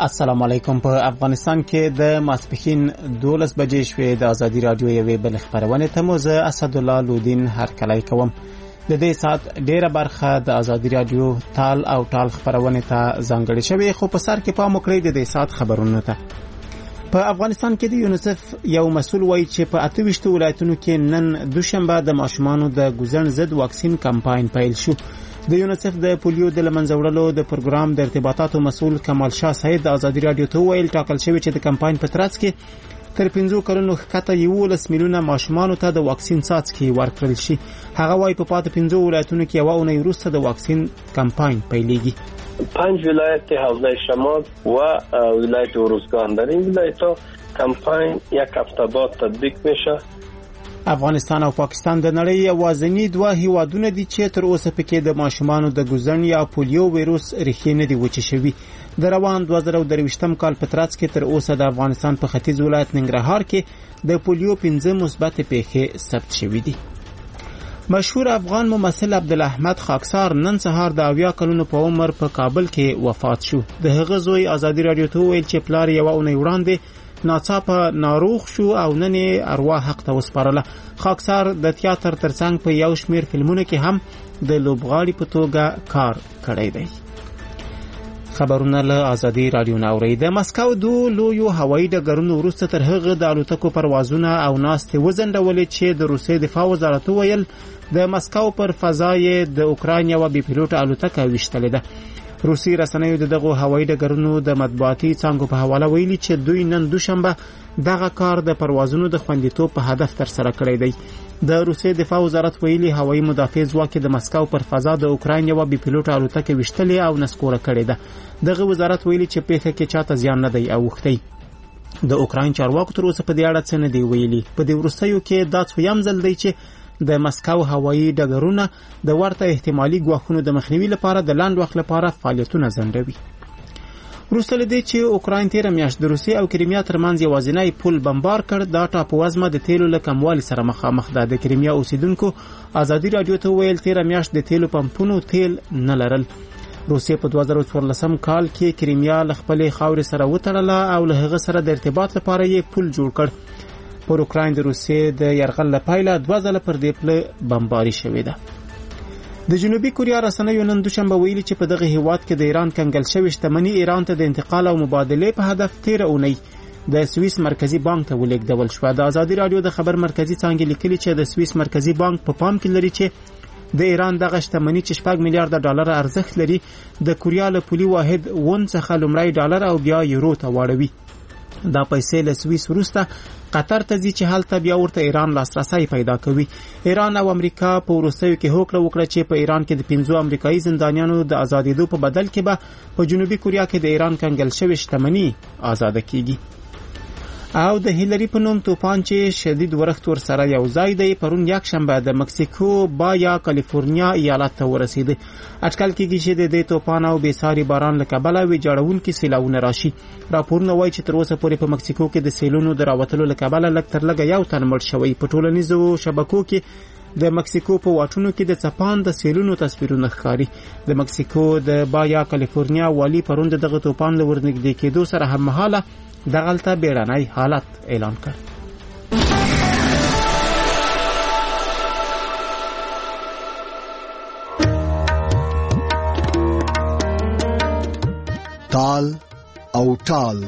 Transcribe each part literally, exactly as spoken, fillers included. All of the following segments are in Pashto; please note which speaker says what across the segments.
Speaker 1: السلام علیکم. په افغانستان کې د ماسپښین دولس بجې شوې. د ازادي رادیو یوې بل خبرونه ته مو زه اسدالله لودین هرکلی کوم. د دې سات ډیره برخه د ازادي رادیو تال او ټال خبرونه ته ځانګړې شوې، خو په سر کې پام وکړئ د دې سات خبرونو ته. په افغانستان کې د یونیسف یو مسؤل وایي چې په اته ویشت ولایتونو کې نن دوشنبه د ماشومانو د ګوزن ضد واکسین کمپاین پیل شو. د یونیسف د پولیو د لمنځه وړلو د پروګرام د ارتباطاتو مسؤل کمال شاه سید د ازادي رادیو ته ویل ټاکل شوی چې د کمپاین په ترڅ کې تر پنځو کلونو ښکته یولس میلیونه ماشومانو ته د واکسین څاڅکي ورکړل شي. هغه وایي په پاتې پنځو ولایتونو کې یوه اونۍ وروسته د واکسین کمپاین پیلیږي.
Speaker 2: پنج ولایت حوزه شمال و ولایت اروزگان در این ولایت‌ها کمپاین یک هفته بعد تطبیق میشه.
Speaker 1: افغانستان او پاکستان د نړۍ یوازینی دوه هیوادونه دي چې تر اوسه پکې د ماشومانو د ګوزن یا پولیو ویروس ریښې نه دي وچې شوي. د روان دوه زره درویشتم کال په ترڅ کې تر اوسه د افغانستان په ختیځ ولایت ننګرهار کې د پولیو پنځه مثبت پیښې ثبت شوې دي. مشهور افغان ممثل عبدالاحمد خاکسار نن سهار د اویا کلونو په عمر په کابل کې وفات شو. د هغه زوی ازادي رادیو ته ویل چې پلار یې یوه اونۍ وړاندې ناڅاپه ناروغ شو او نن یې ارواح حق ته وسپارله. خاکسار د تیاتر ترڅنګ په یو شمیر فلمونو کې هم د لوبغاړي په توګه کار کړی دی. خبرونه له ازادي رادیو نه اورئ. د مسکو دوه لویو هوایي ډګرونو وروسته تر هغه د الوتکو پروازونه او ناستې وځنډولې چې د روسیې دفاع وزارت ویل د مسکو پر فضا یې د اوکراین یوه بې پیلوټه الوتکه ویشتلې ده. روسي رسنیو د دغه هوایي ډګرونو د مطبوعاتي څانګو په حواله ویلي چې دوی نن دوشنبه دغه کار د پروازونو د خوندیتوب په هدف ترسره کړی دی. د روسیې دفاع وزارت ویلي هوایي مدافع ځواک د مسکو پر فضا د اوکراین یوه بې پیلوټه الوتکه ویشتلې او نسکوره کړې ده. دغه وزارت ویلي چې پیښه کې چاته زیان نه دی اوښتی. د اوکراین چارواکو تر اوسه په دې اړه څه نه دی ویلي. په دې وروستیو کې دا څویم ځل دی چې د مسکو هوایي ډګرونه د ورته احتمالي ګواښونو د مخنیوي لپاره د لنډ وخت لپاره فعالیتونه ځنډوي. وروسته له دې چې اوکراین تیره میاشت د روسیې او کریمیا ترمنځ یوازینی پل بمبار کړ، دا ټاپووزمه د تیلو له کموالي سره مخامخ ده. د کریمیا اوسیدونکو ازادي رادیو ته ویل تیره میاشت د تیلو پمپونو تیل نه لرل. روسیې په دوه زره څوارلسم کال کې کریمیا له خپلې خاورې سره وتړله او له هغه سره د ارتباط لپاره یې پل جوړ کړ. پر اوکراین د روسیې د یرغل له پیله دوه ځله پر دې پله بمباري شوې ده. د جنوبي کوریا رسنیو نن دوشنبه ویلي چې په دغه هیواد کې د ایران کنګل شوې شتمني ایران ته د انتقال او مبادلې په هدف تیره اونۍ د سویس مرکزی بانک ته ولېږدول شوه. د ازادي رادیو د خبر مرکزی څانګې لیکلي چې د سویس مرکزی بانک په پام کې لري چې د ایران دغه شتمني چې شپږ میلیارډ ډالر ارزښت لري د کوریا له پولي واحد ون څخه لومړی ډالر او بیا یورو ته واړوي. دا پیسې له سویس وروسته قطر ته ځي چې هلته بیا ورته ایران لاسرسی پیدا کوي. ایران او امریکا په وروستیو کې هوکړه وکړه چې په ایران کې د پنځو امریکایي زندانیانو د ازادېدو په بدل کې به په جنوبي کوریا کې د ایران کنګل شوې شتمني آزاده کیږي. او د هیلری په نوم توپان چې شدید ورښت ورسره یو ځای دی پرون یک شنبه د مکسیکو بایا کالیفورنیا ایالت ته ورسېد. اټکل کېږي چې د دې توپان او بېساري باران له کبله ویجاړونکي سیلاونه راشي. راپورونه وایي چې تر اوسه پورې په مکسیکو کې د سیلونو د راوتلو له کبله لږ تر لږه یو تن مړ شوی. په ټولنیزو شبکو کې د مکسیکو په واټونو کې د څپان د سیلونو تصویرونه ښکاري. د مکسیکو د بایا کالیفورنیا والی پرون د دغه توپان له ورنږدې کېدو سره هممهاله دغلته بیړنی حالت اعلان کړ.
Speaker 3: تال او ټال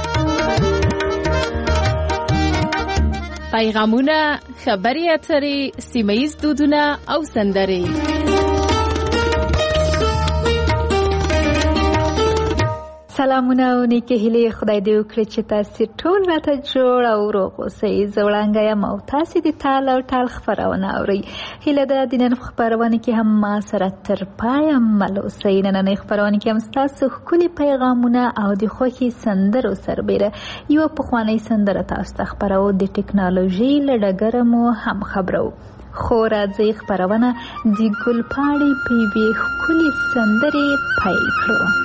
Speaker 4: پیغامونه، خبري اترې، سیمه‌ییز دودونه او سندرې.
Speaker 5: سلامونه او نیکه هیلې خدای دې وکړي چې تاسو ټول راته جوړ او روغ اوسئ. زه وړانګه یم او تاسې د تال او ټال خپرونه اورئ. هیله ده د نن خپرونه کې هم ما سره تر پایه مل اوسئ. نننۍ خپرونه کې هم ستاسو ښکلي پیغامونه او د خوښې سندرو سربیره یوه پخوانۍ سندره تاسو ته خپرو. د ټکنالوژۍ له ډګره مو هم خبرو. خو راځئ خپرونه د ګلپاڼې په یوې ښکلې سندرې پیل کړو.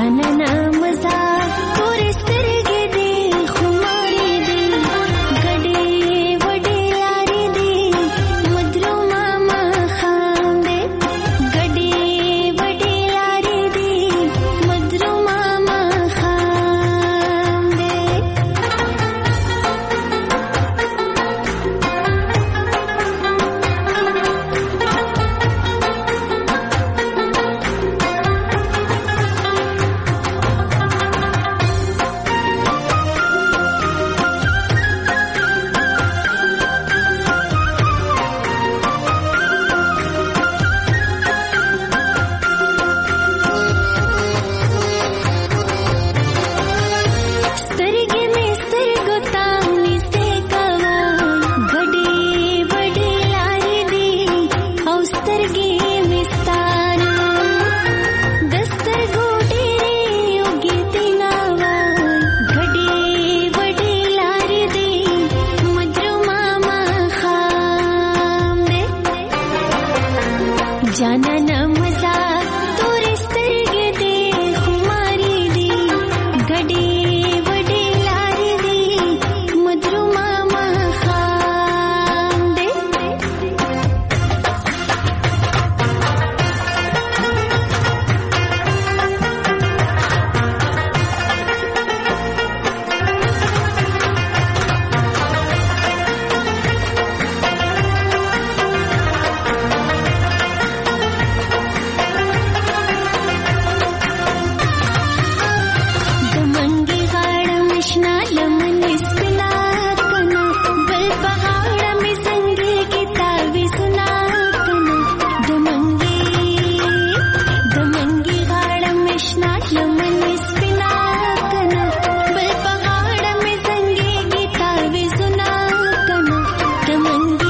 Speaker 6: جانانا مزا تور سترګې دې خمارې دې ګډې وډې لارې دې مدرو ماما خام دې ګډې وډې لارې دې مدرو ماما خام دې سترګې مې سترګو ته نږدې کوه ګډې وډې لارې دي او سترګې مې ستانه د سترګو ډېرې اوږې دي ناوه ګډې وډې لارې دي مدرو ماما خام دې جانانا مزا تور سترګې دې خمارې دي ګډې وډې لارې دي مدرو ماما خام دې د منګي غاړه مې شنه لمنې سپینه کنه بل په غاړه مې زنګې کتابې سنا کنه د منګي د منګي غاړه مې شنه لمنې سپینه کنه بل په غاړه مې زنګې کتابې سنا کنه د منګي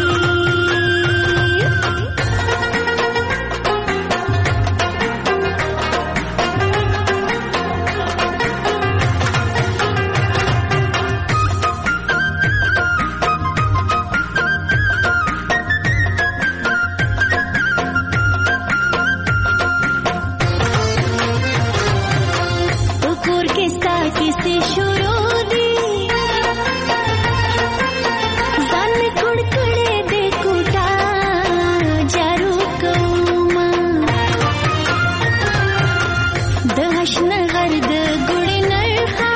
Speaker 6: په کور کې ستا کیسې شروع دي ځان مې کړ کړې دې کوټه جارو کومه د هشنه غر د ګوړې نرخه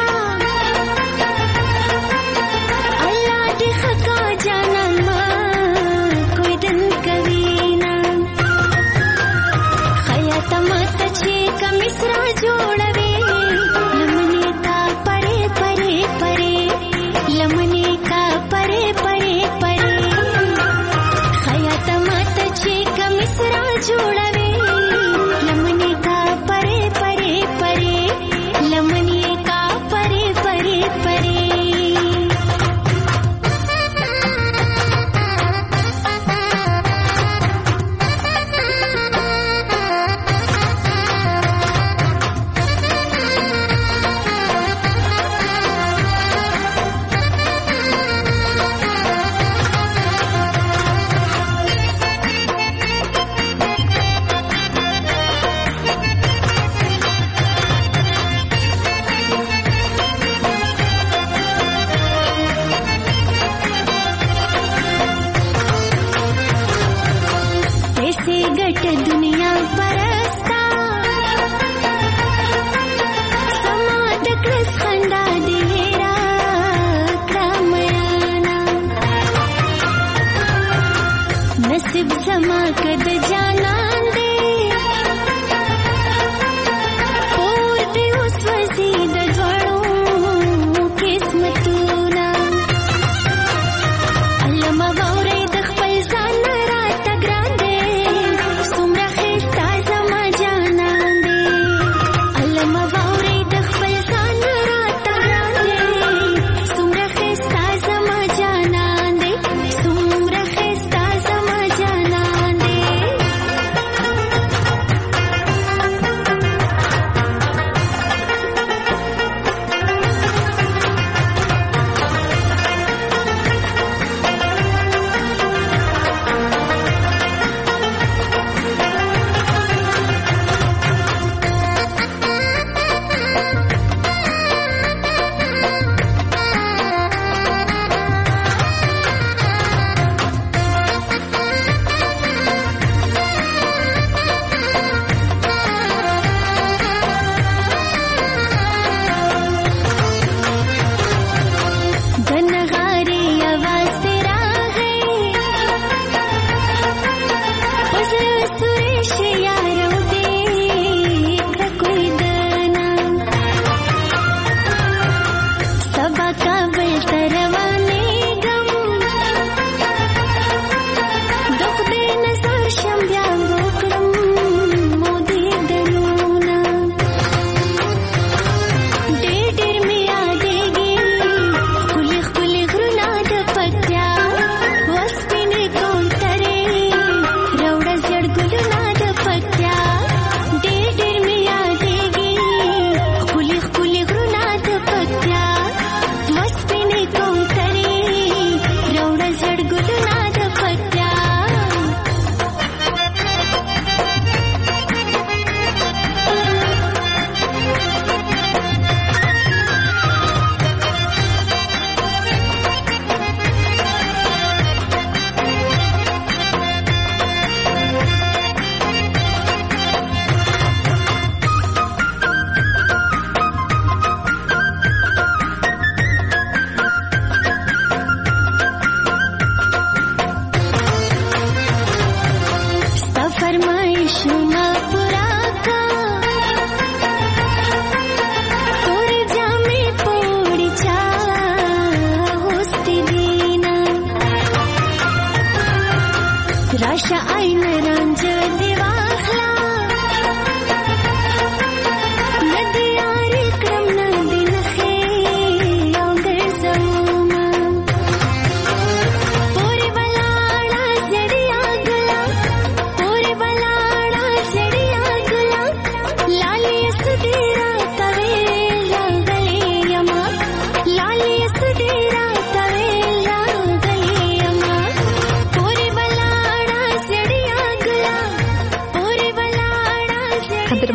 Speaker 6: الله دې ښه کا جانان ما کوئی دن کوي نه خیاطه ماته چې کمیس را جوړوي لمنې کا پرې پرې پرې لمنې کا پرې پرې پرې خیاطه ماته چې کمیس را جوړوي لمنې کا پرې پرې پرې لمنې کا پرې پرې پرې पैसे गट दुनिया परस्ता समाज कृस खंडा दिलेरा क्रामयाना नसीब समा कद जाना दे और दे उस वसीद ज्वाड़ों किस्मतूना अल्लाह मगौरे दखपल जान रात ग्रांदे सुमरा खिस्ता जमा जाना दे अल्लाह मगौरे दखपल जान रात ग्रांदे सुमरा खिस्ता जमा जाना दे सुमरा खिस्ता जमा जाना दे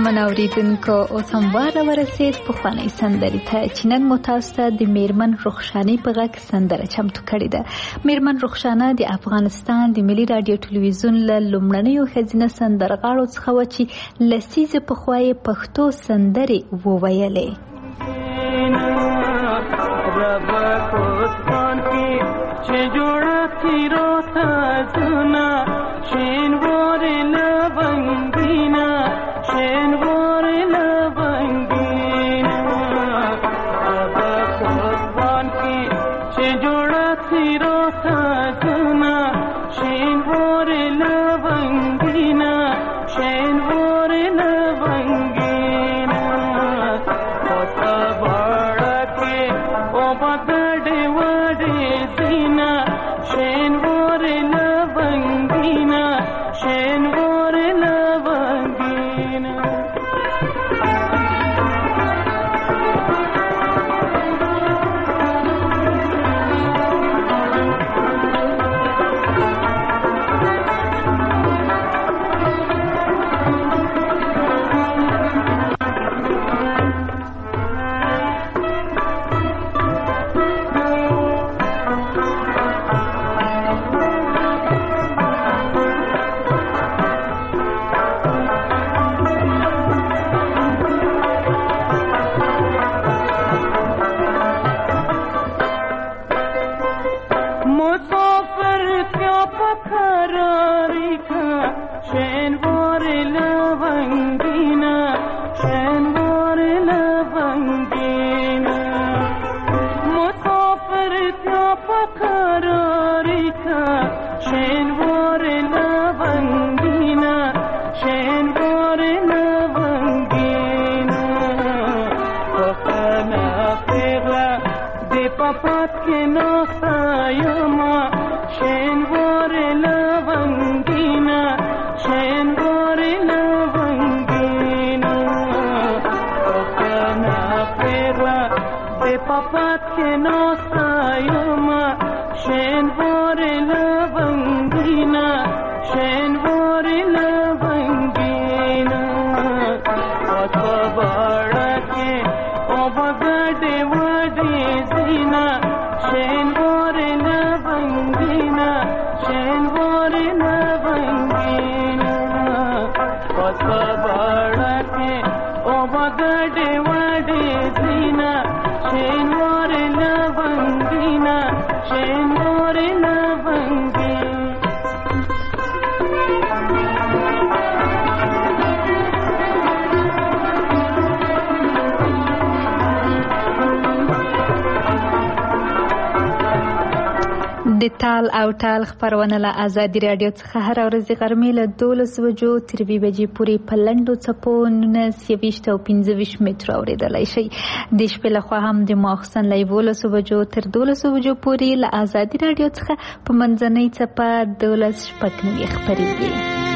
Speaker 5: ارجمن اوریدونکو اوس هم واره ورسید پخوانۍ سندرې ته چې نن مو تاسو ته د میرمن رخشانې په غږ سندره چمتو کړې ده. میرمن رخشانه د افغانستان د ملي رادیو ټلویزیون له لومړنیو ښځینه سندرغاړو څخه وه چې لسیزې پخوا یې پښتو سندرې وویلې. د تال او ټال خپرونه له ازادي راډیو څخه هر ورځ غرمې له دولس بجو تر یوې بجې پورې په لنډو څپو نولس یویشت او پنځه ویشت مترو اورېدلی شئ. د شپې لخوا هم د ماخوستن له یولسو بجو تر دولسو بجو پورې له ازادي راډیو څخه په منځنۍ څپه دولس شپږ نوي خپرېږي.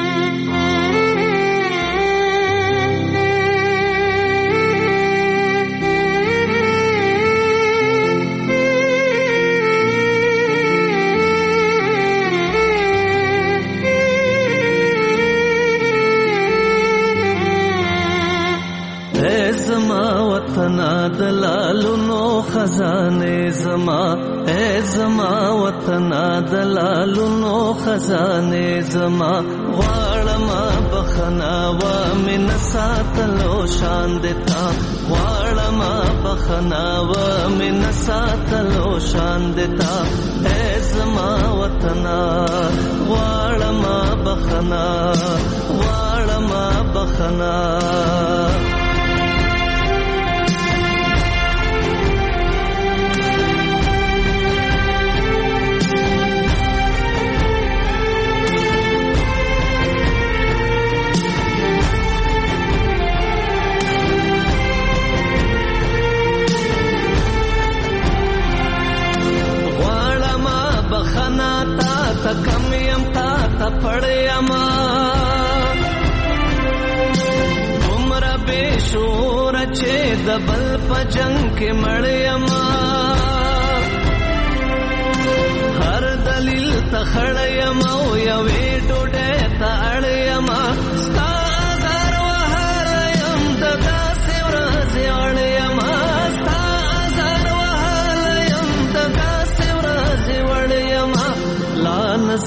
Speaker 7: دلالونو خزانه زما اے زما وطن دلالونو خزانه زما غواړم بخنا و من ساتلو شان دتا غواړم بخنا و من ساتلو شان دتا اے زما وطن غواړم بخنا غواړم بخنا تا کم یم تا تا پڑیما عمر بے شور چه دبل پجنگ کے مڑیما ہر دلیل تخڑیما یوی ڈوڑے تا اڑیما ستا آزار و ہر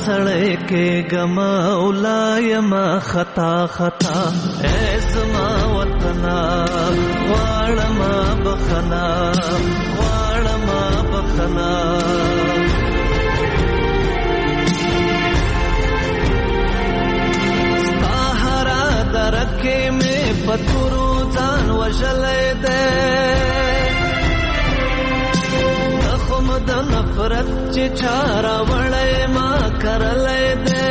Speaker 7: سړی کې ګما اولایم خطا خطا اے زما وطنا غواړم بخنا غواړم بخنا ستا هرا درکې مې پتورو ځان وژلی دی د نفرت چې چارا وړی ما کرلی دی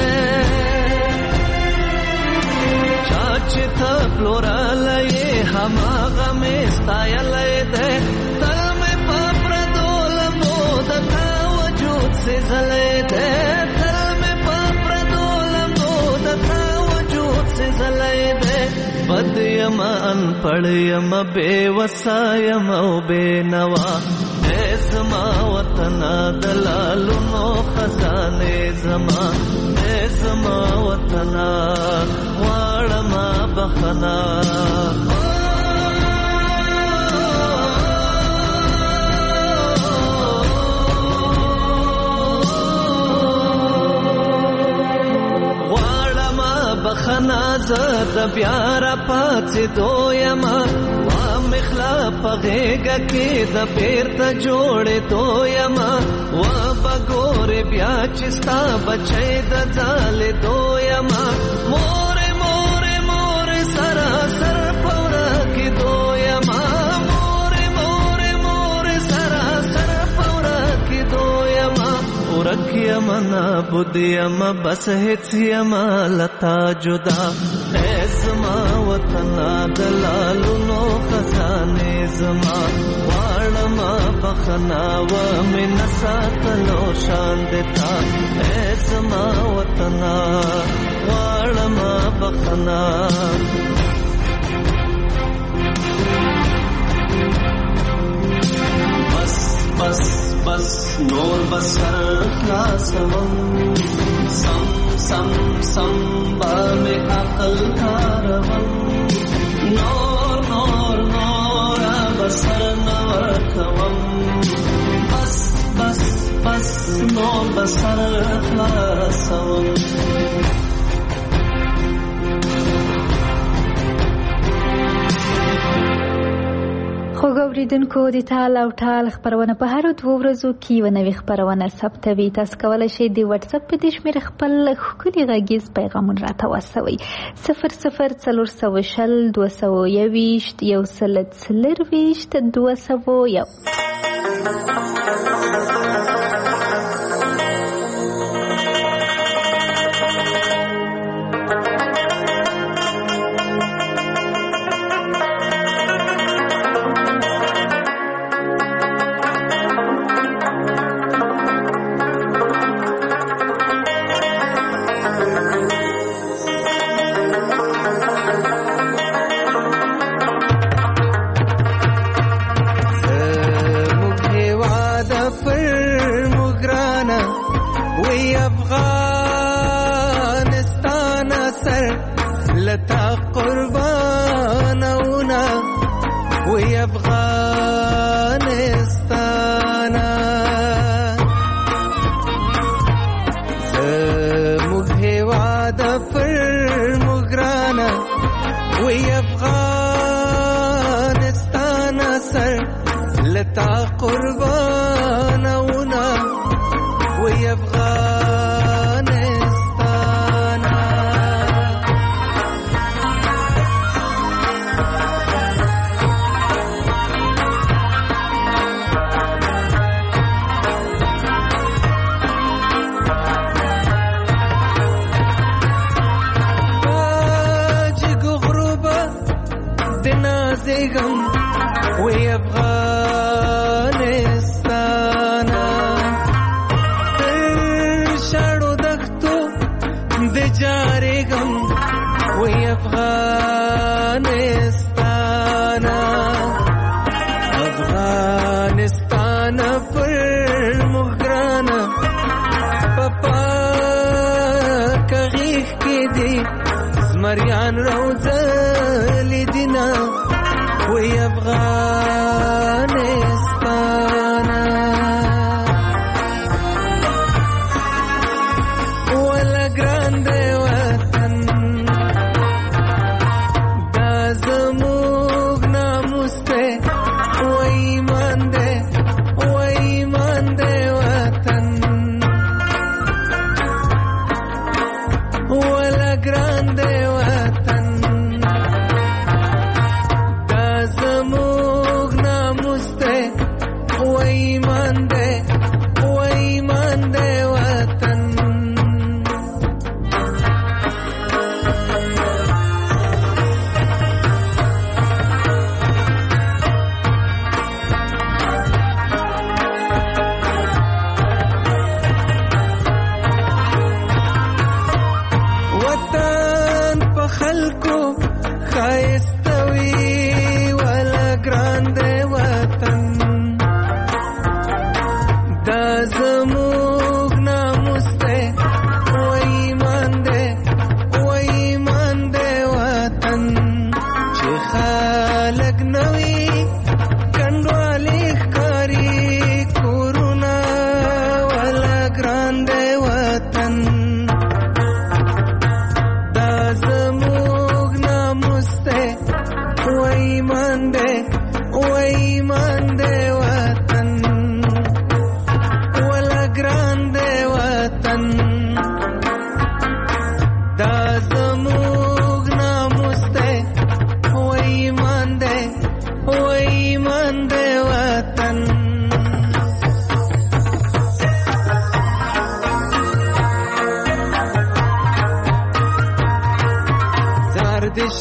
Speaker 7: چا چې ته پلورلی هماغه مې ستایلی دی تل مې په پردو لمبو د تا وجود سېزلی دی تل مې په پردو لمبو د تا وجود سېزلی دی بد یم انپړ یم بې وسه یم او بې نوا زما وطنا دلالونو خزانه زما زما وطنا غواړم بخنا غواړم بخنا زه د بیا را پاڅېدو یم مخلا پغېږه کې د بیرته جوړېدو یما و بګورې بیا چې ستا بچی د ځالېدو یما مورې مورې مورې سراسر په ورکېدو یما مورې مورې مورې سراسر په ورکېدو یما ورک یما نابود یما بس هېڅ یما لتا جدا اے زما وطنا دلالونو خزانه زما غواړم بخنا و مې نه ساتلو شان دتا اے زما وطنا غواړم بخنا بس بس بس نور بسر خلاصوم سم سم سم با میں عقل کاروم نور نور نور بسر نور کوم بس بس بس نور بسر خلاصوم
Speaker 5: خو ګوریدونکو د تال او ټال خبرونه په هر دوه ورځو کې یوه نوې خبرونه ثبتوي. تاسو کولی شئ د واتساپ په دې شمېره خپل ښکلي غږیز پیغامونه راته واستوئ. صفر صفر څلور سوه شل دوه سوه یوویشت یو سل څلرویشت دوه سوه یو.
Speaker 8: زمریان روزه لیدینا وی افغانستانا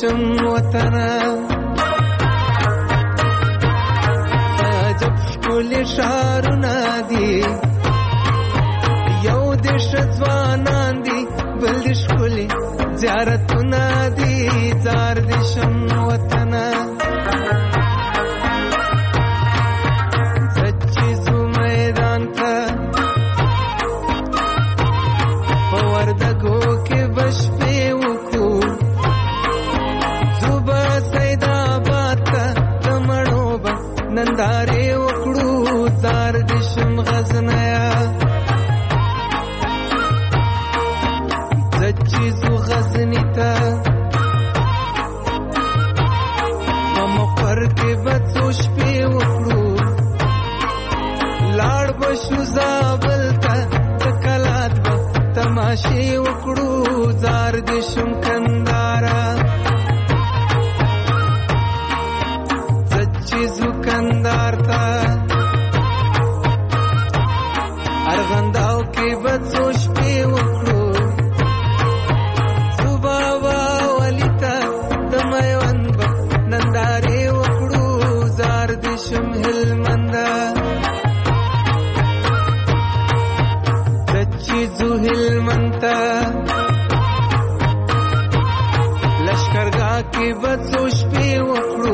Speaker 8: شم وطنه عجب ښکلي ښارونه دي یو د ځوانان دي بل د ښکلي زیارتونه دي زار د شم وطنه سچې ځو میدان ته په وردګو کې به شپې وکړو ځو به سیداباد ته د مڼو به نندارې وکړو زار د شم غزنیه سچې ځو غزني ته په مقر کې به څو شپې وکړو لاړ به شو زابل ته د کلات به تماشې وکړو زار د شم کندهاره سچې ځو کندهار ته ارغنداو کې به څو شپې وکړو نندارې وکړو زار د شم هلمنده سچې ځو هلمند ته لشکرګاه کې به څو شپې وکړو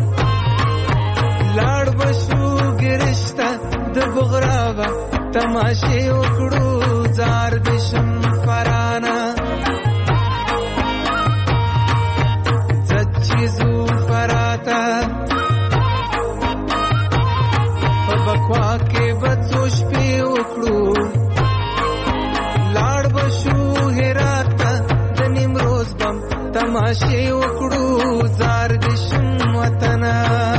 Speaker 8: لاړ به شو ګرش ته د بغرا به تماشې وکړو زار د شم فرانه سچې ځو فراته په بکوا کې به څو شپې وکړو لاړ به شو هرات ته د نیمروز بم تماشې وکړو زار د شم وطنه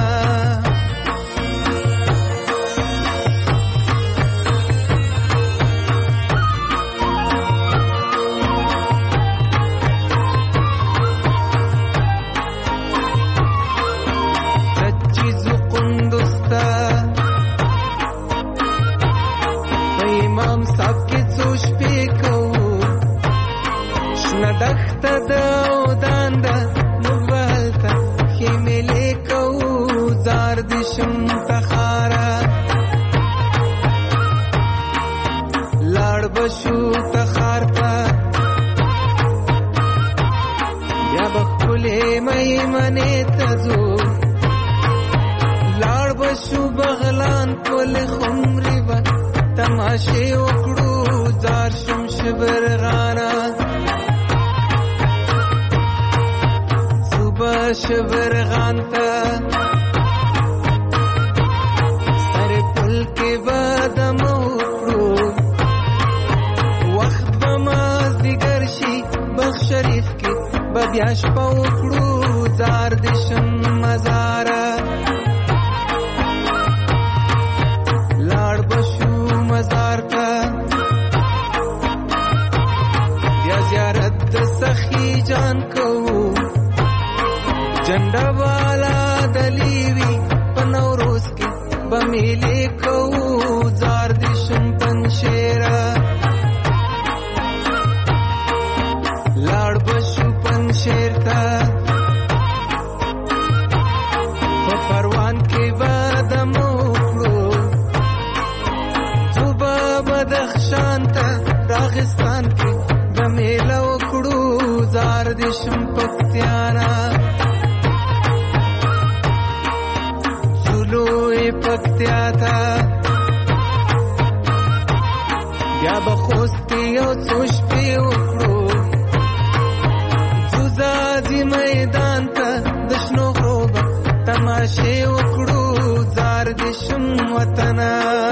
Speaker 8: دخته د اودان ده موږ به هلته خیمې کوو زار د شم تخاره لاړ به شو تخار ته بیا به ښکلې میمنې ته ځو لاړ به شو بغلان پل خمرې به تماشې وکړو زار شم شبرغانه شبرغان ته سر پل کې به دم وکړو وخت به مازدیګر شي بخت شریف کې به بیا شپه وکړو زار د شم مزاره لاړ به شو مزار ته بیا زیارت د سخي جان کوو جنډه والا دلیوی په نوروز کې به میلې کوو زار د شم پنشیره لاړ به شو پنشیر ته په پروان کې به دم وکړو ځو به بدخشان ته راغستان کې به میله وکړو زار د شم پکتیانه پکتیا ته بیا به خوست کې یو څو شپې وکړو ځو ځاځي میدان ته د شنو غرو به تماشې وکړو زار د شم وطنه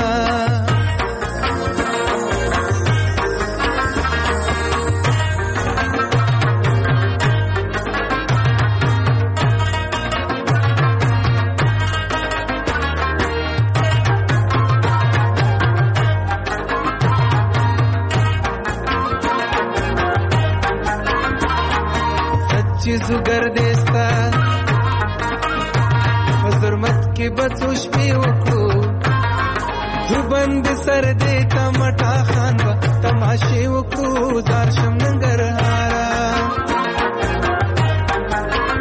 Speaker 8: چیزو گردستا حضرمت کې بچو شپې وکړو زبند سر دې تمټا خان با تماشې وکړو زار شم ننګرهارا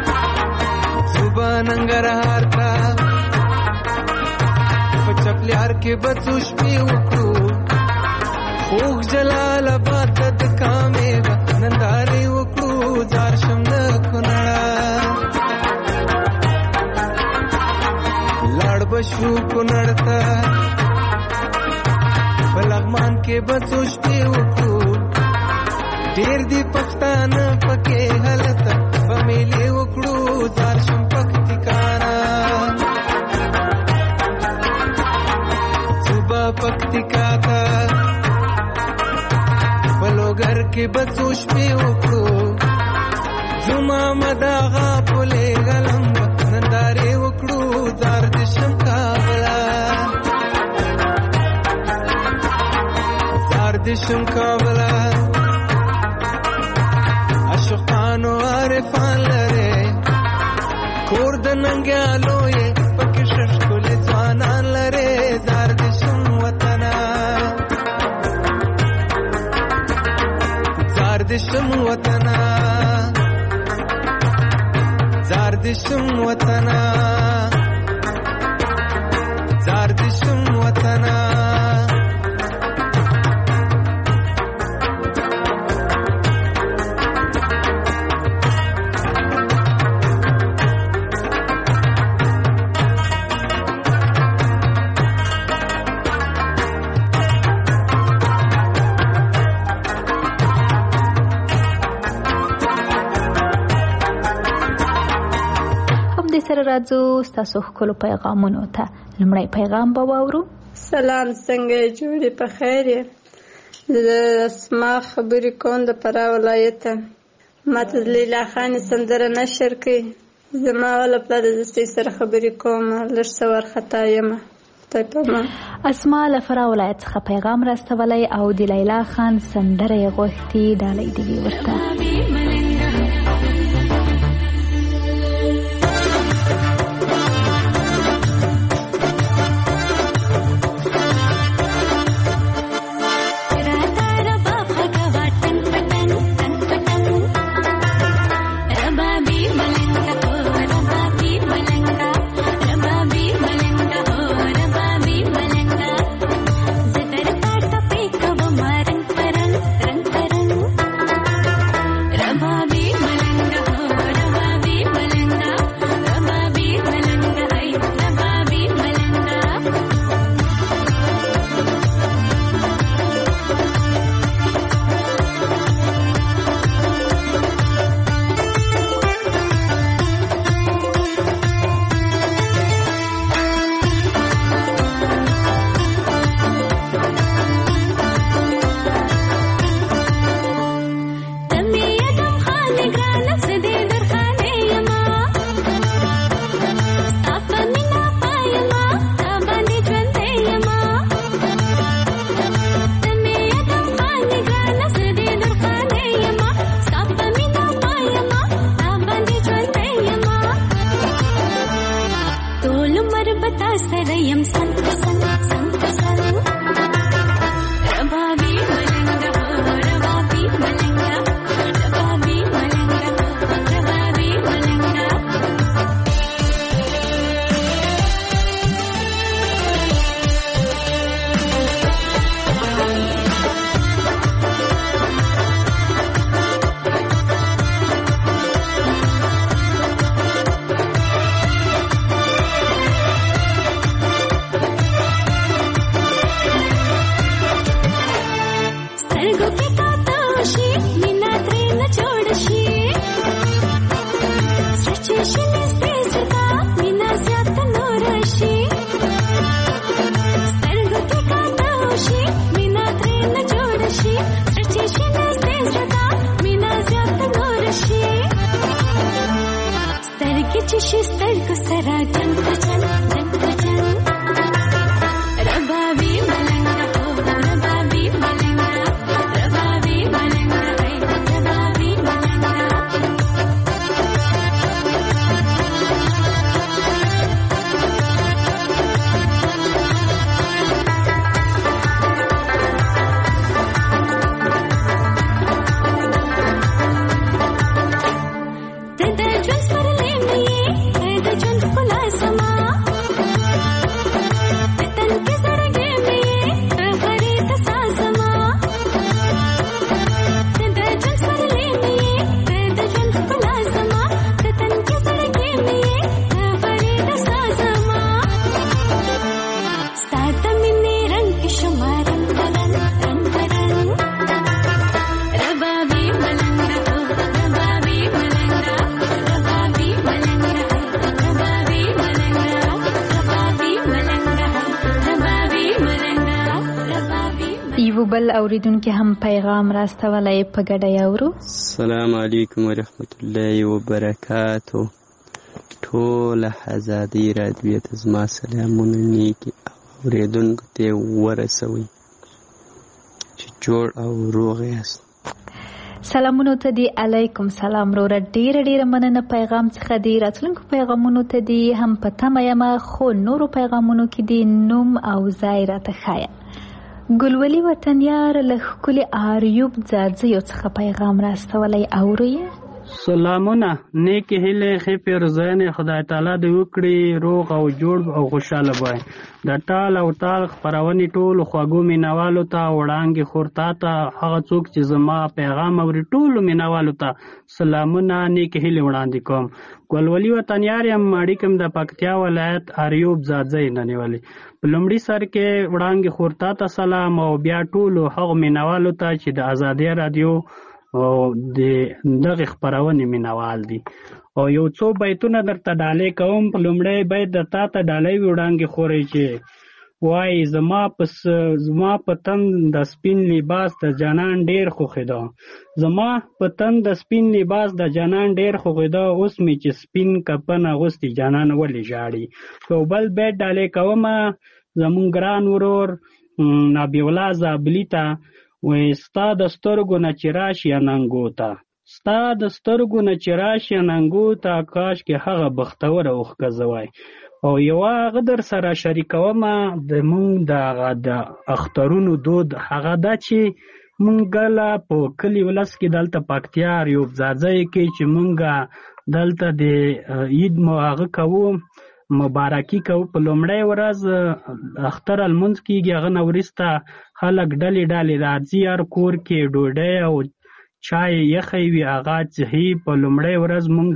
Speaker 8: کې بچو شپې وکړو خوږ جلال آباد د کامې نندارې وکړو زار شم د کونړ لاړ بشو کونړ ته په لغمان کې بچو شپې وکړو ډېر دي پښتانه پکې هلته په میلې وکړو زار شم پکتیکانا صوبه پکتیکا ته په لوګر کې بچو شپې وکړو زما مداغه پولې غلم نندارې وکړو زار د شم کابلا زار د شم کابلا اشوقانو عارفان لره کور د ننګیالو یې پکې ششکل ځوانان لره زار د شم وطنا زار د شم وطنا زار د شم وطنا زار د شم وطنا
Speaker 5: راځو ستاسو ښکلو پیغامونو ته. لومړی پیغام به واورو.
Speaker 9: سلام، څنګه یې؟ جوړې په خیر یې؟ زه اسما خبرې کوم د فراه ولایته. ما ته لیلا خانې سندره نشر کړي. زما والا پلار زه ستاسو سره خبرې کوم، لږ څه وارخطا یم. خدای پامان.
Speaker 5: اسما له فراه ولایت څخه پیغام راستولی او د لیلا خان سندره یې غوښتي. ډالۍ دې وي ورته. بل اوریدونکو هم پیغام راستولای په ګډه اورو.
Speaker 10: السلام علیکم ورحمت الله وبرکاتو. ټول آزادی رادیو ته زما سلامونه نیکي اوریدونکو ته ورسوي چې جوړ او روغ یاست.
Speaker 5: سلامونو ته دی. علیکم سلام وروره. ډیره ډیره مننه پیغام څخه دی. راتلونکو پیغامونو ته دی هم په تمه یم، خو نورو پیغامونو کې دی نوم او ځای راته ښایه. ګلولي وطنیار له ښکلي آریوب ځاځیو څخه پیغام راستولی اورئ.
Speaker 11: سلامونه، نیکې هیلې ښې پیرزوینې خدای تعالی دې وکړي روغ او جوړ او خوشحاله وای. د ټال او تال خپرونې ټولو خوږو مینوالو ته وړانګې خورتا ته هغه څوک چې زما پیغام اوري ټولو مینوالو ته سلامونه نیکې هیلې وړاندې کوم. ګلولي وطنیار یم، اړیکه م د پکتیا ولایت آریوب ځاځی نه نیولې. په لومړي سر کې وړانګې خورتا ته سلام او بیا ټولو هغو مینوالو ته چې د ازادي رادیو او د دغه خبرونه مینوال دي. او یو څو بیتونه درته ډالې کوم. په لومړی بیت د تا ته ډالۍ وړاندې خوري چې وای زما پس زما په تن د سپین لباس د جانان ډیر خوښیدا، زما په تن د سپین لباس د جانان ډیر خوښیدا، اوس می چې سپین کپن اغوستي جانان ولې جاړي. په بل بیت ډالې کوم زمون ګران ورور نبی الله زابلی ته وای ستا د سترګو نه چې راشي اننګو ته، ستا د سترګو نه چې راشي اننګو ته، کاش کې هغه بختوره اوښکه وای. او یوه غدر سره شریکومه د مونږ د اخترونو دود هغه ده چې مونږ له په کلي ولس کې دلته پکتیا آریوب ځاځی کې چې مونږ دلته د عید مو هغه کوو مبارکي کوو. په لومړی ورځ اختر لمونځ کېږي، هغه نه وروسته خلک ډلې ډلې راځي، هر کور کې ډوډۍ او چای یخی وي هغه څښي. په لومړی ورځ مونږ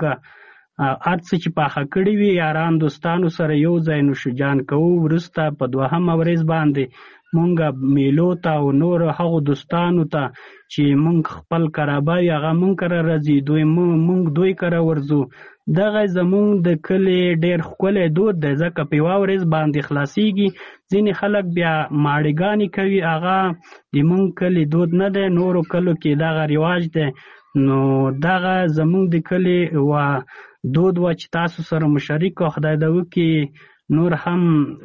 Speaker 11: هر څه چې پاخه کړي وي یاران دوستانو سره یو ځای نوشجان کوو. وروسته په دوهمه ورځ باندې مونږ میلو ته او نور هغو دوستانو ته چې مونږ خپل کرابه وي هغه مونږ کره راځي، دوی مونږ دوی کره ورځو. دغه زمونږ د کلي ډېر ښکلی دود دی، ځکه په یوه ورځ باندې خلاصیږي. ځینې خلک بیا ماړېګانې کوي، هغه د مونږ کلي دود نه دی، نورو کلو کې دغه رواج دی. نو دغه زمونږ د کلي و دود و چې تاسو سره مشارک و. خدای دې وکړي نور هم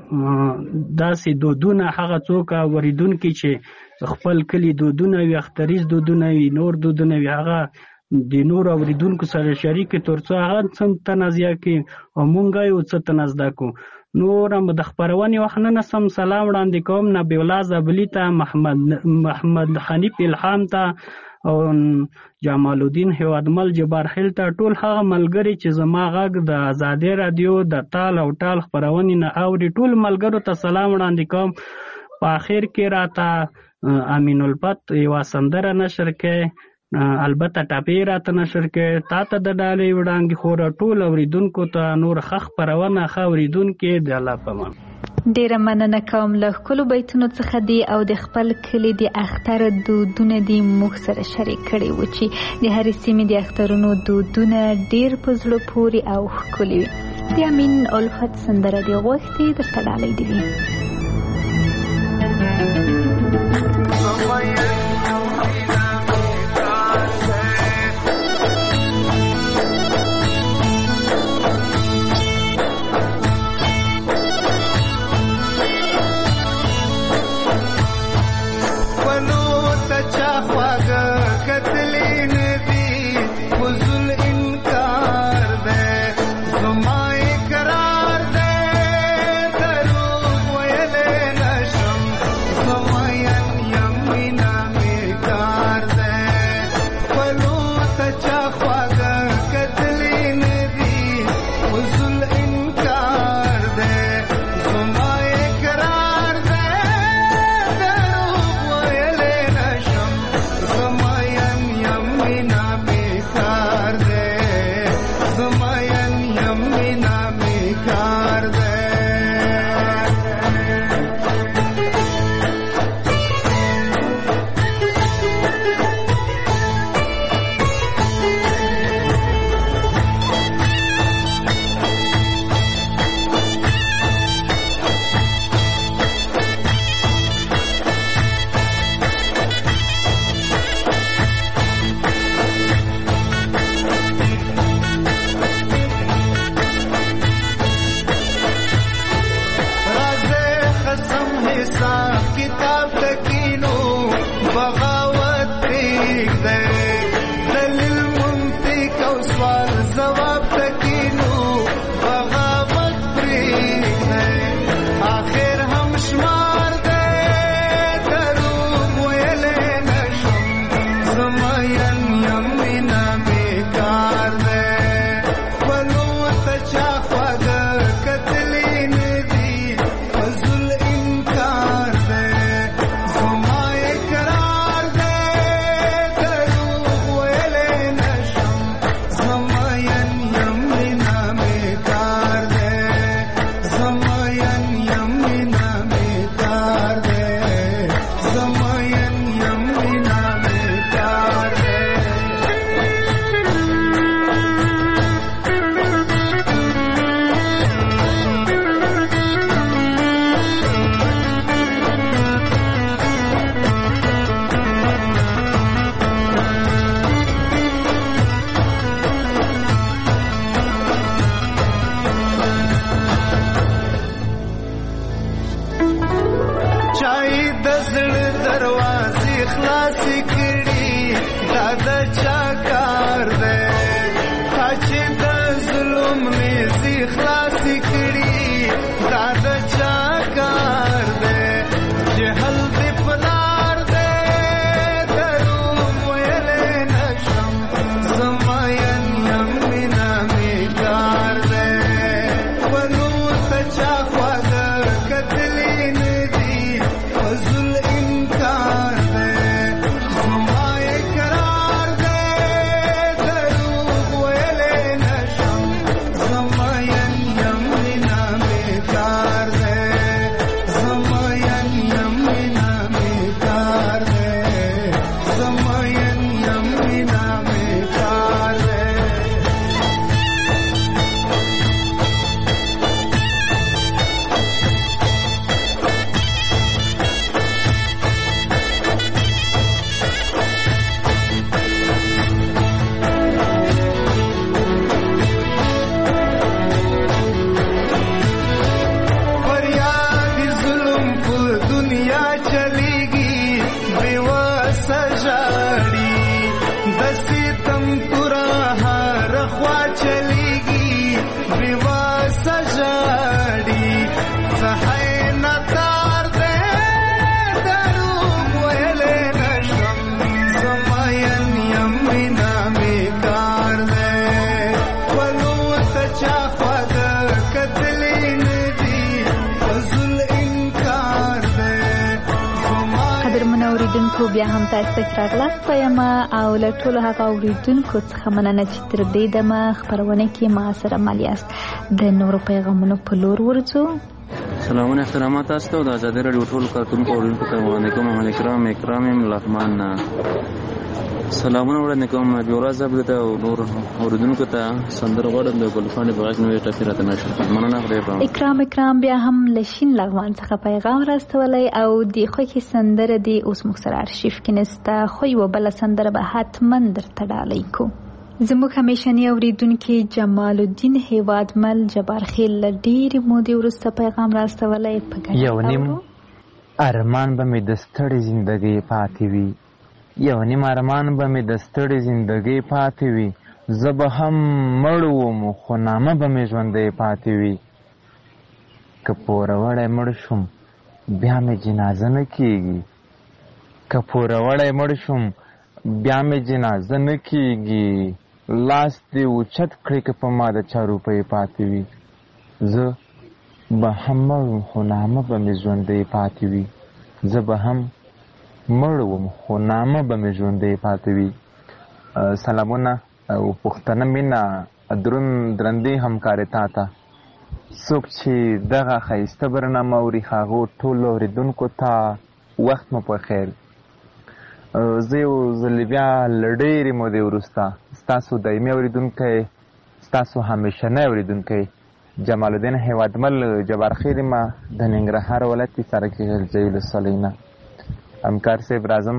Speaker 11: داسې دودونه هغه څوک اوریدونکي چې خپل کلي دودونه وي، اختریز دودونه وي، نور دودونه وي، هغه د نور اوریدونکو سره شریک تر څو هغه څه تنازیه کړي او مونږ یو څه تنه زده کړو. نور هم د خپرونې وخت نه نسم سلام وړاندې کوم نبی الله زابلي ته، محمد محمد حنیف الهام ته او جمال الدین هیوادمل جبار خیل ته، ټول هغه ملګري چې زما غږ د ازادي رادیو د تال او ټال خپرونې نه اوري، ټول ملګرو ته سلام وړاندې کوم. په آخر کې راته امین الفت یوه سندره نشر کړې، البته ټاپې راته نشر کړې، تا ته د ډالۍ وړاندې خوره ټول اوریدونکو ته نور ښه خپرونه ښه اوریدونکي د الله په امان.
Speaker 5: ډیره مننه کوم. له ښکلو بیتونو څخه دی او د خپل کلي د اختر دودونه دی موږ سره شریک کړي و چې د هرې سیمې د اخترونو دودونه ډیر په زړه پورې او ښکلي وي. د امین الفت سندره دی غوښتې درته ډالۍ دي.
Speaker 8: God حساب کتاب تکینو بغاوت پریږدئ دلیل منطق او سوال ځواب تکینو بغاوت پریږدئ آخر هم شمار دی دروغ ویلی نشم زما یم یم مینا بیکار دی پلو ته چا خواږه کتلی نه دي فضل انکار دی زما اقرار دی دروغ ویلی نشم زما یم یم مینا بیکار دی زما یم یم مینا بیکار دی زما یم یم مینا بیکار دی چای د زړه دروازې خلاصې کړي دا د چا کار دی تا چې د ظلم نیزې خلاصې کړي دا د چا کار دی جهل دې په لار دی دروغ ویلی نشم زما یم یم مینا بیکار دی ونو ته چا خواږه کتلی نه دي فضل انکار دی زما اقرار دی دروغ ویلی نشم زما یم یم مینا بیکار دی زما یم یم مینا بیکار دی زما یم یم مینا بیکار دی فریاد ظلم په دنیا چلیږي بېوسه ژاړي د ستم توره هر خوا چلیږي بېوسه ژاړي څه نتار دی دروغ ویلی نشم زما یم یم مینا بیکار دی ولو ته چا خواږه کتلی نه دي فضل انکار دی زما
Speaker 5: قدرمنو اوریدونکو بیا هم تاسو ته راغلاست وایم او له ټولو هغه اوریدونکو څخه مننه چې تر دې دمه خپرونه کې ما سره مل یاست د نورو پیغامونو په لور ورځو.
Speaker 12: سلامونه احترامات تاسو ته د ازادي راډیو ټولو کارکونکو اوریدونکو ته وړاندې کوم محمد اکرام اکرام یم له لغمان نه. سلامونه وړاندې کوم جوړا صاحب ته او نور اوریدونکو ته سندره غواړم د ګلفانې په غږ نوې ټاپي راته نشو مننه خدای په
Speaker 5: اکرام اکرام بیا هم له شین لغمان څخه پیغام راستولی او د خوښې سندره دی اوس موږ سره ارشیف کې نسته خو یوه بله سندره به حتما درته ډالۍ کو. زموږ همیشني اوریدونکي جمال الدین هیوادمل جبارخیل له ډېرې مودې وروسته پیغام راستولی په ګډه
Speaker 13: یو نیم ارمان به مې د ستړې زندګۍ پاتې وي یو نیم ارمان به مې د ستړې زندګۍ پاتې وي زه به هم مړ وم خو نامه به مې ژوندی پاتې وي که پوروړی مړ شوم بیا مې جنازه نه کیږي که پوروړی مړ شوم بیا مې جنازه نه کیږي لاس دې اوچت کړې که په ما د چا روپۍ پاتې وي زه به هم مړ وم خو نامه به مې ژوندی پاتې وي زه به هم مړ وم خو نامه به مې ژوندی پاتې وي. سلامونه او پښتنه مینه دروند درندې همکارې تا ته څوک چې دغه ښایسته برنامه اوري هغو ټولو اورېدونکو ته وخت مو په خیر. زه یو ځلې بیا له ډېرې مودې وروسته ستاسو دایمي اورېدونکی ستاسو همیشنی اورېدونکی جمال الدین هیوادمل جبارخیل یم د ننګرهار ولایت سرکې غلجۍ ولسوالۍ نه. همکار صاحب راځم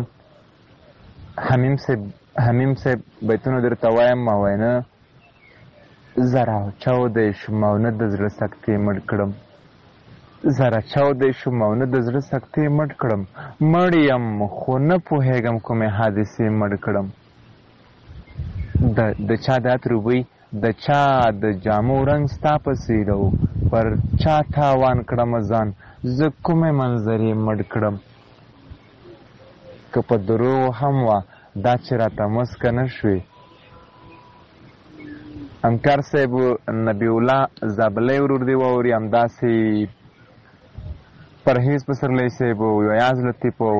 Speaker 13: حمیم صاحب حمیم صاحب بیتونه درته وایم ما وینه زرا چاودی شم او نه د زړه سکتې مړ کړم زره چاودی شوم او نه د زړه سختې مړ کړم مړ یم خو نه پوهېږم کومې حادثې مړ کړم د چا د عطرو بوی د چا د جامو رنګ ستا په څېر و پر چا تاوان کړم ځان زه کومې منظرې مړ کړم که په دروغو هم وه دا چې راته مسکه نه شوې همکار صاحب نبی الله زابلی ورور دی واوري همداسې پرهیز پسرلی صاحب او یاز لطیف او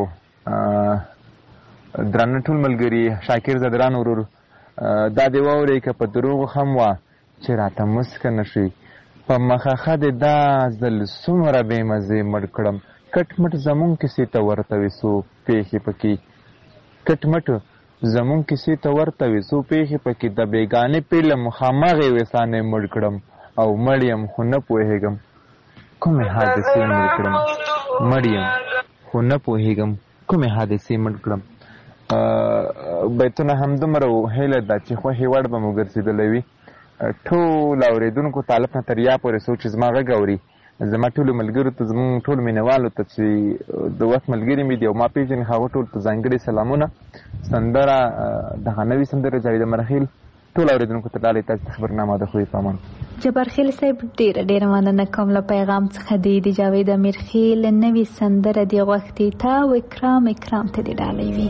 Speaker 13: درانه ټول ملګري شاکر زدران ورور دا دی واورئ که په دروغو هم وه چې راته مسکه نه شي په مخه دې دا ځل څومره بې مزې مړ کړم کټ مټ زمونږ کیسې ته ورته وې څو پېښې پکې کټ مټ زمونږ کیسې ته ورته وې څو پېښې پکې د بېګانې پیلم هماغې ویسانې مړ کړم او مړ یم خو نه پوهېږم کومې حادثې مړ کړم مړ یم خو نه پوهېږم کومې حادثې مړ کړم بیتونه همدومره هیله ده چې خوښې وړ به مو ګرځېدلی وي ټول اورېدونکو طالب نه تر یا پورې څوک چې زما غږ اوري زما ټولو ملګرو ته زموږ ټولو مینهوالو ته چې د وخت ملګري مې دي او ما پېژني هغو ټولو ته ځانګړي سلامونه سندره دغه نوې سندره جاوید مرخیل ټول اورېدونکو ته ډالۍ تاسو ته خبرنامه د خوی په امان
Speaker 5: جبارخیل صاحب ډېره ډېره مننه کوم له پیغام څخه دی د جاوید امیرخیل نوې سندره دې غوښتې تا و اکرام اکرام ته دې ډالۍ وي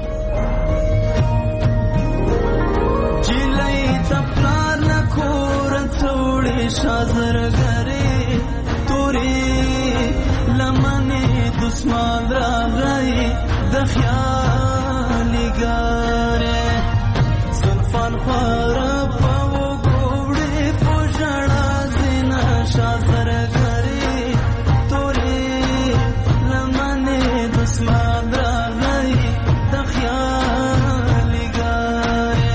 Speaker 7: شازرگری توری لمنی دسمان راغی دخیالی گاره زلفان خوارا پاو گوڑی پوشڑا زینا شازرگری توری لمنی دسمان راغی دخیالی گاره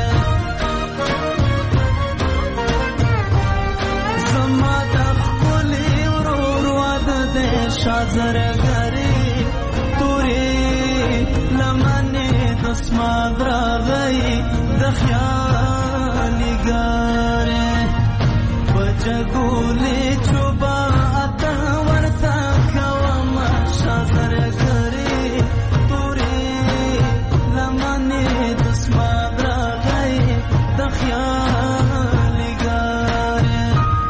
Speaker 7: شازرگری توری لمنی دسمان راغی دخیالی گاره بجگولی چوبا عطا ورطا کوام شازرگری توری لمنی دسمان راغی دخیالی گاره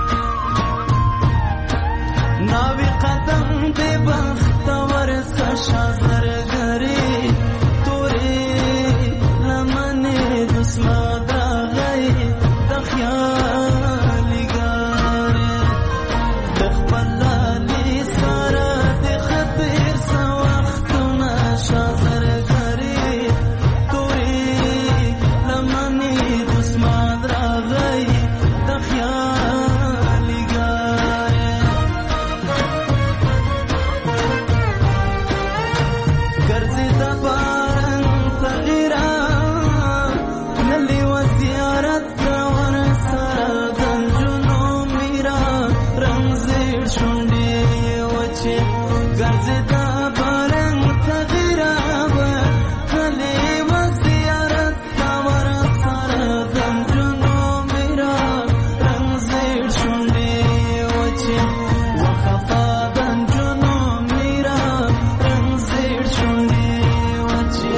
Speaker 7: ناوی قدم دی بختور شازرگری توری لمنی دسمان راغی دخیالی گاره دخبلالی سارا دی خطیر سوختنا شازرگری توری لمنی دسمان راغی دخیالی گاره گرزی دبارن تغیرا نلی و زیارت دور سردن جنو میرا رمزیر شنڈی وچی گرزی دبارن تغیرا نلی و زیارت دور سردن جنو میرا رمزیر شنڈی وچی وخفادن جنو میرا رمزیر شنڈی وچی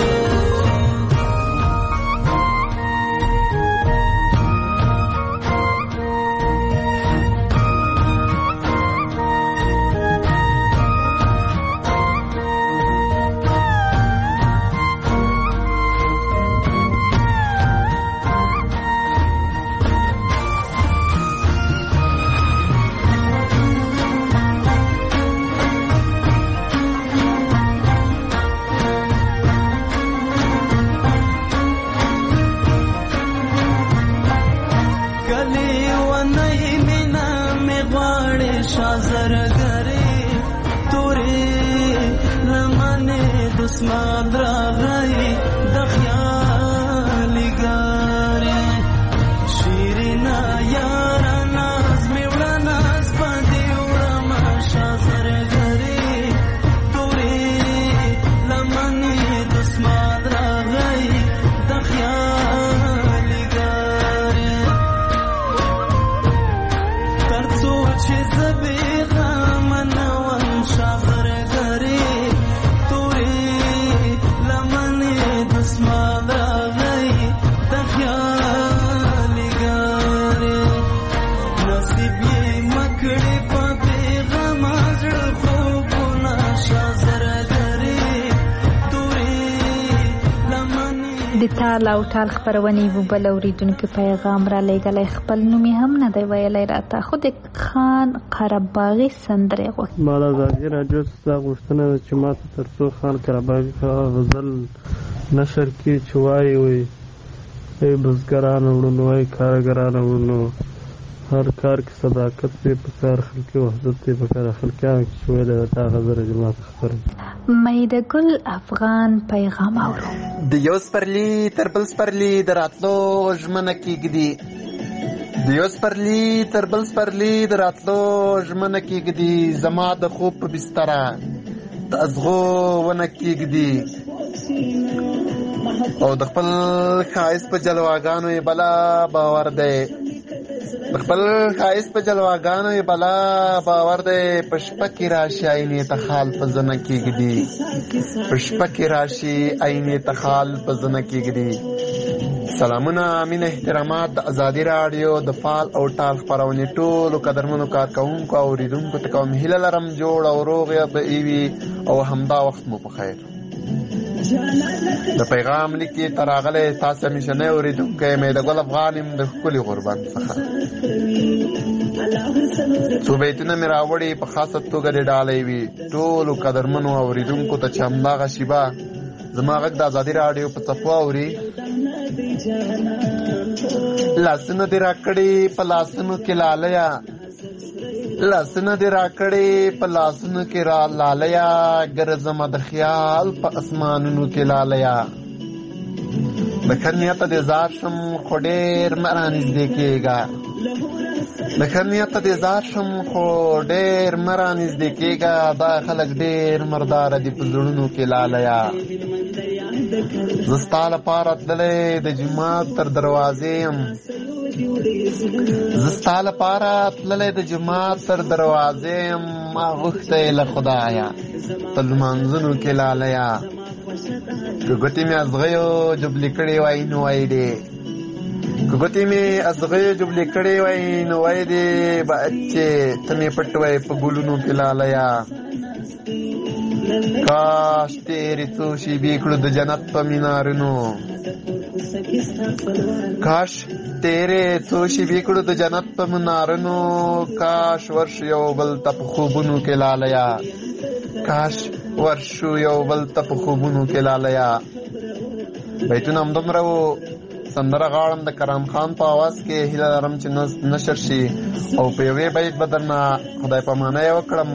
Speaker 7: گلی و نئی مینا میں غواړي شازرگری توری لمنی دسمان راغی دخیالی گاره شیرینا یارا ناز میوڑا ناز پاندی وڑا شازرگری توری لمنی دسمان راغی دخیالی گاره ترڅو چې زبې غمنوم
Speaker 5: د تال او ټال خپرونې یو بل اوریدونکو پیغام را لېږلی، خپل نوم یې هم نه دی ویلی راته، خو د خان قرهباغي سندرې غوښتي.
Speaker 14: ما د ازادي راډیو څخه دا غوښتنه ده چې ما ته تر څو خان قرهباغي هغه غزل نشر کړي چې وایي وایي ای بزګرانو وړونو، ای کارګرانو وړونو، هر کار کې صداقت دی پکار، خلقي وحدت دی پکار. خلقیانو کې چې ویلی ده دا غزله چې ما ته خبره
Speaker 5: میده ګل افغان پیغام اورو.
Speaker 15: د یو سپرلي تر بل سپرلي د راتلو ژمنه کېږدي، د یو سپرلي تر بل سپرلي د راتلو ژمنه کېږدي، زما د خوب په بستره د ازغو ونه کېږدي، او د خپل ښایست په جلواګانو یې بلا باور دی، د خپل ښایست په جلواګانو یې بلا باور دی، په شپه کې راشي عینې ته خال په زنه کېږدي، په شپه کې راشي عینې ته خال په زنه کېږدي. سلامونه، مینه، احترامات د ازادي راډیو د فال او ټال خپرونې ټولو قدرمنو کارکوونکو او اورېدونکو ته کوم هیله لرم جوړ او روغ به وي او همدا وخت مو په خیر. د پیغام لیکي تر راغلی تاسو همیشنی اورېدونکی میده ګل افغان یم د ښکلي غوربند څخه. څو بیتونه مې راوړي په خاصه توګه د ډالۍ وي ټولو قدرمنو اورېدونکو ته چې همدغه شیبه زما غږ د ازادي راډیو په څپو اوري. لاسونه دې راکړي په لاسونو کې لالیا، لاسونه دې راکړي په لاسونو کې را لالیا، ګرځمه د خیال په اسمانونو کې لالیا. د ښه نیته دې ځار شم خو ډېر مه رانږدې کېږه، د ښه نیته دې ځار شم خو ډېر مه رانږدې کېږه، دا خلک ډېر مرداره دي په زړونو کې لالیا. زه ستا لپاره تللی د جومات تر دروازې یم، زه ستا لپاره تللی د جومات تر دروازې یم، ما غوښتی له خدایه په لمانځونو کې لالیا. که ګوتې مې ازغیو جبلې کړې وای نو وای دې، که ګوتې مې ازغیو جبلې کړې وای نو وای دې، باید چې ته مې پټ وای په ګلونو کې لالیا. کاش تیرې څو شیبې کړو د جنت په مینارونو، کاش تیرې څو شیبې کړو د جنت په منارونو، کاش ورشو یو بل ته په خوبونو کې لالیا، کاش ورشو یو بل ته په خوبونو کې لالیا. بیتونه همدومره وو. سندره غاړم د کرام خان په آواز کې، هیله لرم چې نشر شي او په یوې بیت به درنه خدای پامانۍ وکړم.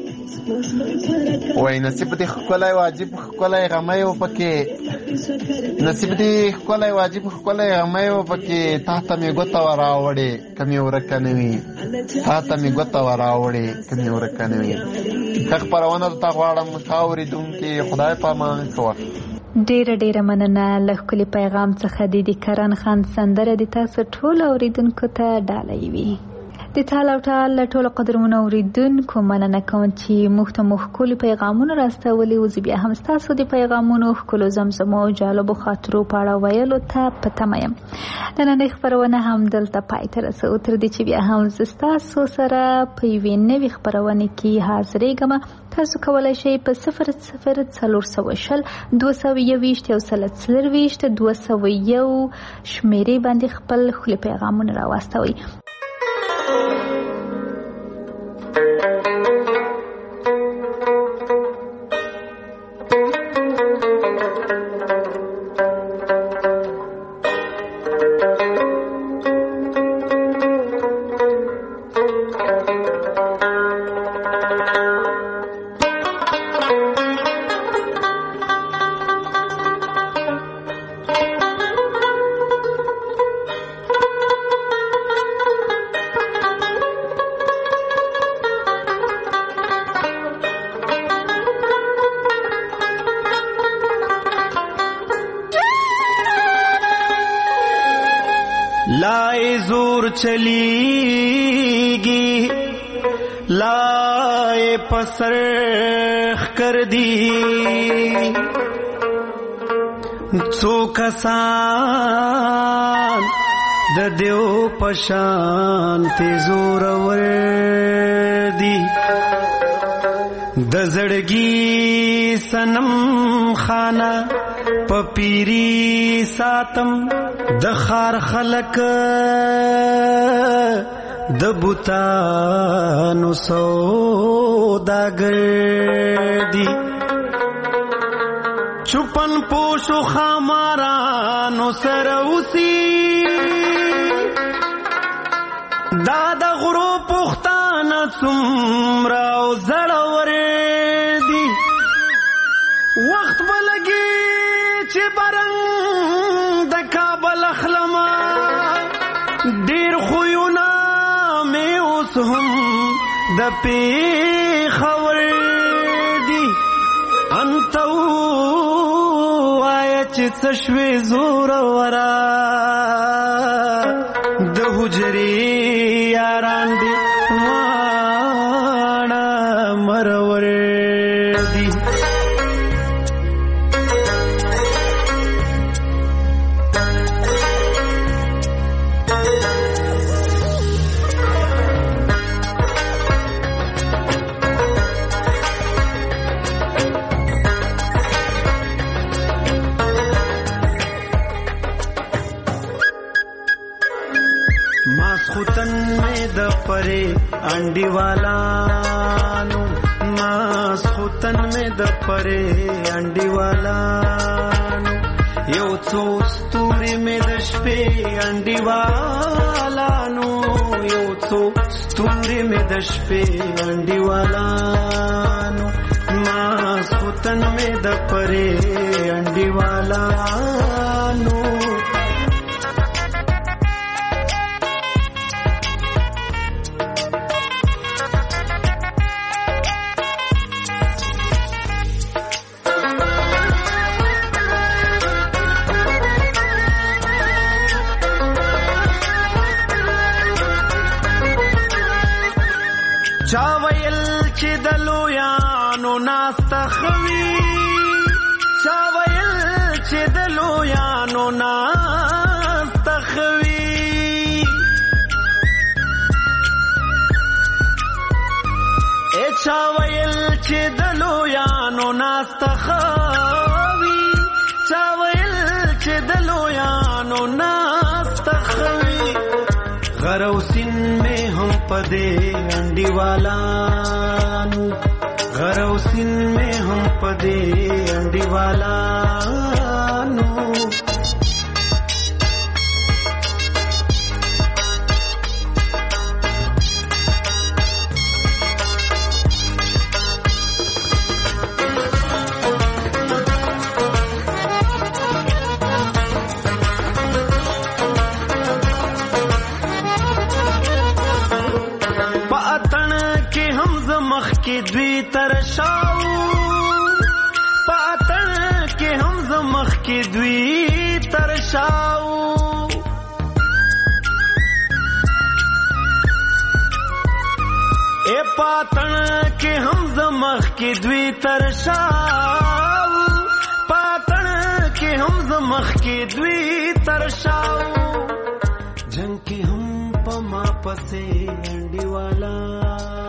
Speaker 15: وای نصیب دې ښکلی واجب ښکلی غمی و پکې، نصیب دې ښکلی واجب ښکلی غمی و پکې، تا ته مې ګوته وراوړې که مې ورکه نه وي، تا ته مې ګوته وراوړې که مې ورکه نه وي. ښه خپرونه درته غواړم ښه اورېدونکي، خدای پامان ښه وخت.
Speaker 5: ډیره ډیره مننه له ښکلي پیغام څخه. د دې کرن خان سندره د تاسو ټولو اورېدونکو ته ډالۍ وي. د تال او ټال له ټولو قدرمنو اورېدونکو مننه کوم چې موږ ته مو ښکلي پیغامونه راستولي وو. زه بیا هم ستاسو د پیغامونو ښکلو زمزمو او جالبو خاطرو په اړه ویلو ته په تمه یم. نننۍ خپرونه هم دلته پای ته رسوو، تر دې چې بیا هم زه ستاسو سره په یوې نوې خپرونې کې حاضرېږم. تاسو کولی شئ په صفر صفر څلور سوه شل دوه سوه یوویشت یو سل څلرویشت دوه سوه یو شمېرې باندې خپل ښکلي پیغامونه راواستوئ.
Speaker 7: لائے زور چلیگی لائے پسرخ کر دی څو کسان د دیو پشان تی زور ور دی
Speaker 16: د زړګي سنم خانه پپیری ساتم د خار خلق د بوتانو سوداګر دی چپن پوشو خامارانو سره اوسي دا د غرو پختانه څومره او زړور دي وخت به لګي چې برنګ د کابل اخلمه ډېر خویونه مې اوس هم د پېښور دي انته ووایه چې څه شوې زورورا د حجرې یاران دي واړه مرور دي ماسخوتن میں د پرے انڈی والانو ماسخوتن میں د پرے انڈی والانو یو څو ستوري میں د شپې انڈی والانو یو څو ستوري میں د شپې انڈی والانو ماسخوتن میں د پرے انڈی والانو چا ویل چې د لویانو ناسته خوي چا ویل چې د لویانو ناسته خوي ای چا ویل چې د لویانو ناسته خوي چا ویل چې د لویانو ناسته خوي غروسین میں ہم پدے انڈی والانو غروسین میں ہم پدے انڈی والانو کې دوی ترشاو پاتن کې هم زمخ کې دوی ترشاو اے پاتن کې هم زمخ کې دوی ترشاو پاتن کې هم زمخ کې دوی ترشاو جنگ کې هم پما پسې انډي والا